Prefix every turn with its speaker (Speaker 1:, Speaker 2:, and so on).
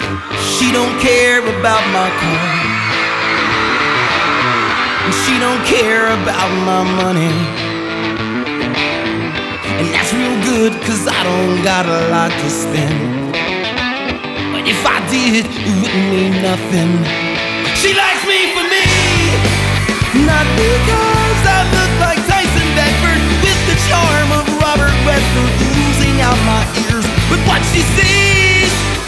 Speaker 1: She don't care about my car, and she don't care about my money. And that's real good, cause I don't got a lot to spend. But if I did, it wouldn't mean nothing. She likes me for me, not because